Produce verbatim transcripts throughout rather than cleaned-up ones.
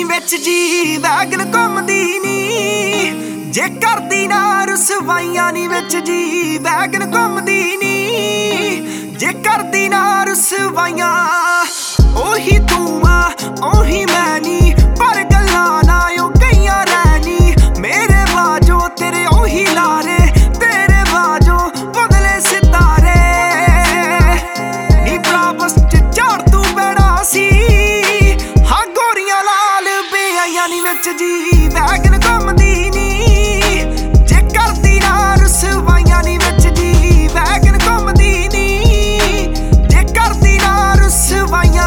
ਨੀ ਵਿੱਚ G wagon ਘੁੰਮਦੀ ਨੀ ਜੇ ਕਰਦੀ ਨਾ ਰਸਵਾਈਆਂ ਨੀ ਵਿੱਚ ਜੀ ਵੈਗਨ ਘੁੰਮਦੀ ਨੀ ਜੇ ਕਰਦੀ ਨਾ ਰਸਵਾਈਆਂ ਉਹੀ ਤੂੰ ਆ ਉਹੀ ਮੈਂ ਨੀ ਪਰ ਗੱਲਾਂ ਨਾ ਉਹ ਕਈਆਂ ਰਹਿਣੀ ਮੇਰੇ ਬਾਝੋਂ ਤੇਰੇ ਉਹੀ ਲਾਰੇ ਤੇਰੇ ਬਾਝੋਂ ਬਦਲੇ ਸਿਤਾਰੇ ਨੀ ਬਰਾਬਸ ਚ ਝਾੜ ਤੂੰ ਬੜਾ ਸੀ ਹਾਂ ਗੋਰੀਆਂ ਲਾਲ ਬੇਆਈਆਂ ਨੀ ਵਿੱਚ ਜੀ ਵੈਗਨ ਘੁੰਮਦੀ ਨੀ ਜੇ ਕਰਦੀ ਨਾ ਰਸਵਾਈਆਂ ਨੀ ਵਿੱਚ ਜੀ ਵੈਗਨ ਘੁੰਮਦੀ ਨੀ ਜੇ ਕਰਦੀ ਨਾ ਰਸਵਾਈਆਂ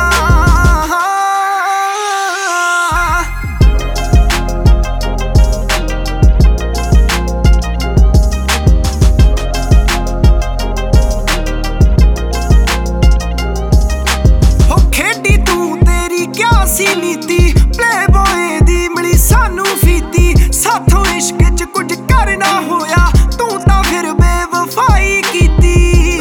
ਸੀ ਨੀਤੀ ਪਲੇਬੋਏ ਦੀ ਮਿਲੀ ਸਾਨੂੰ ਫੀਤੀ ਸਾਥੋਂ ਇਸ਼ਕ ਚ ਕੁਝ ਕਰਨਾ ਹੋਇਆ ਤੂੰ ਤਾਂ ਫਿਰ ਬੇਵਫਾਈ ਕੀਤੀ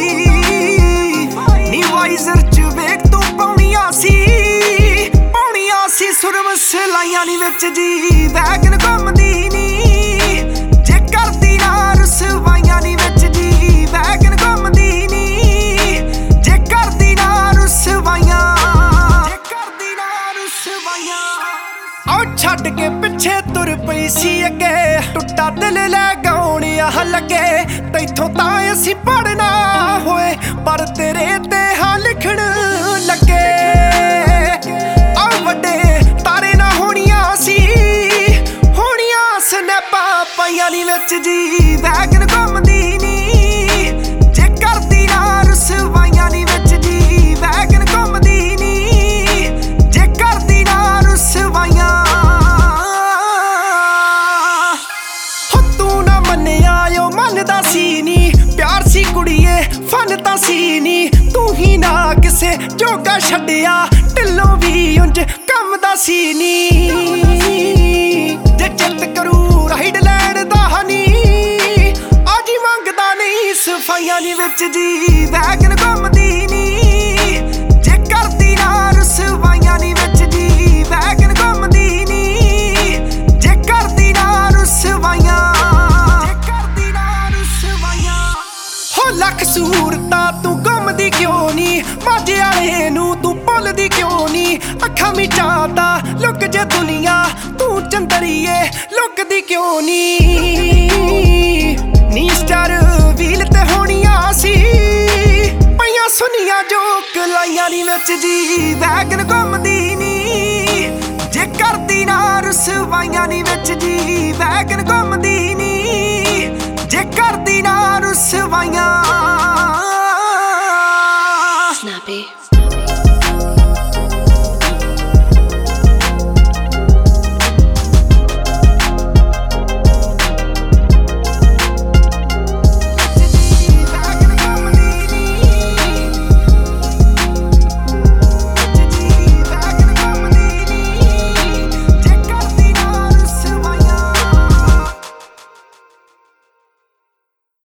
ਨੀ ਵਾਈਜ਼ਰ ਚ ਵੇਖ ਤੂੰ ਪਾਉਣੀਆਂ ਸੀ ਪਾਉਣੀਆਂ ਸੀ ਸੁਰਮ ਸਲਾਈਆਂ ਨੀ ਵਿੱਚ ਜੀ ਵੈਗਨ ਘੁੰਮਦੀ ਨੀ ਜੇ ਕਰਦੀ ਨਾ ਰਸਵਾਈਆਂ ਨੀ ਵਿੱਚ ਜੀ ਵੈਗਨ ਘੁੰਮਦੀ ਨੀ ਜੇ ਕਰਦੀ ਨਾ ਰਸਵਾਈਆਂ ਆਉ ਛੱਡ ਕੇ ਪਿੱਛੇ ਤੁਰ ਪਈ ਸੀ ਅੱਗੇ ਟੁੱਟਾ ਦਿਲ ਲੈ ਗਾਉਣ ਆਹ ਲੱਗੇ ਤੈਥੋਂ ਤਾਂ ਅਸੀਂ ਪੜਨਾ ਹੋਏ ਪਰ ਤੇਰੇ ਤੇ ਹਾਂ ਲਿਖਣ ਲੱਗੇ ਆ ਵੱਡੇ ਤਾਰੇ ਨਾ ਹੋਣੀਆਂ ਸੀ ਹੋਣੀਆਂ ਸਨੈਪਾਂ ਪਾਈਆਂ ਨੀ ਵਿੱਚ ਜੀ ਵੈਗਨ ਘੁੰਮਦੀ ਨੀ ਜੇ ਕਰਦੀ ਨਾ ਰਸਵਾਈਆਂ ਨੀ ਵਿੱਚ ਜੀ ਵੈਗਨ ਘੁੰਮਦੀ ਨੀ ਜੇ ਕਰਦੀ ਨਾ ਰਸਵਾਈਆਂ ਮੰਨਦਾ ਸੀ ਨੀ ਪਿਆਰ ਸੀ ਕੁੜੀਏ ਫਨ ਤਾਂ ਸੀ ਨੀ ਤੂੰ ਹੀ ਨਾ ਕਿਸੇ ਜੋਗਾ ਛੱਡਿਆ ਢਿੱਲੋਂ ਵੀ ਉਂਝ ਕੰਮ ਦਾ ਸੀ ਨੀ ਜੇ ਚਿੱਤ ਕਰੂ ਰਾਈਡ ਲੈਣ ਦਾ ਨੀ ਆਜੀ ਮੰਗਦਾ ਨਹੀਂ ਸਫਾਈਆਂ ਨੀ ਵਿੱਚ ਜੀ ਵੈਗਨ ਘੁੰਮਦੀ ਨੀ ਜੇ ਕਰਦੀ ਨਾ ਰਸਵਾਈਆਂ ਨੀ ਵਿੱਚ ਜੀ ਵੈਗਨ ਘੁੰਮਦੀ ਨੀ ਜੇ ਕਰਦੀ ਨਾ ਰਸਵਾਈਆਂ ਲੱਖ ਸੂਰਤਾਂ ਤੂੰ ਘੁੰਮਦੀ ਕਿਉਂ ਨੀ ਮਾਝੇ ਵਾਲੇ ਨੂੰ ਤੂੰ ਭੁੱਲਦੀ ਕਿਉਂ ਨੀ ਅੱਖਾਂ ਮਿਚਾਤਾ ਲੁੱਕ ਜੇ ਦੁਨੀਆ ਤੂੰ ਚੰਦਰੀਏ ਲੁੱਕਦੀ ਕਿਉਂ ਨੀ ਨੀ ਸਟਾਰ ਵੀਲ ਤੇ ਹੋਣੀਆਂ ਸੀ ਪਈਆਂ ਸੁਨੀਆਂ ਜੋ ਕਲਾਈਆਂ ਨੀ ਵਿੱਚ ਜੀ ਵੈਗਨ ਘੁੰਮਦੀ ਨੀ ਜੇ ਕਰਦੀ ਨਾ ਰਸਵਾਈਆਂ ਨੀ ਵਿੱਚ ਜੀ ਵੈਗਨ ਘੁੰਮਦੀ ਨੀ ਜੇ ਕਰਦੀ ਨਾ ਰਸਵਾਈਆਂ